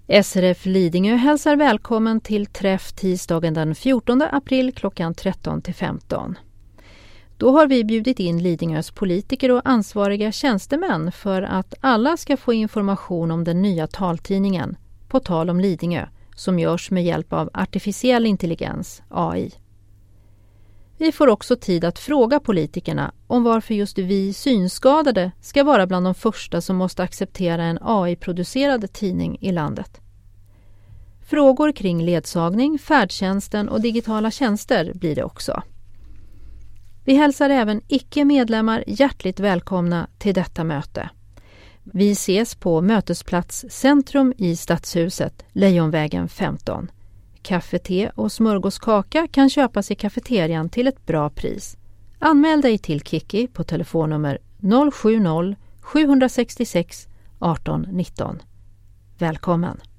SRF Lidingö hälsar välkommen till träff tisdagen den 14 april klockan 13-15. Då har vi bjudit in Lidingös politiker och ansvariga tjänstemän för att alla ska få information om den nya taltidningen På tal om Lidingö som görs med hjälp av artificiell intelligens, AI. Vi får också tid att fråga politikerna om varför just vi synskadade ska vara bland de första som måste acceptera en AI-producerad tidning i landet. Frågor kring ledsagning, färdtjänsten och digitala tjänster blir det också. Vi hälsar även icke-medlemmar hjärtligt välkomna till detta möte. Vi ses på Mötesplats Centrum i Stadshuset, Lejonvägen 15. Kaffe, te och smörgåskaka kan köpas i kafeterian till ett bra pris. Anmäl dig till Kiki på telefonnummer 070 766 18 19. Välkommen!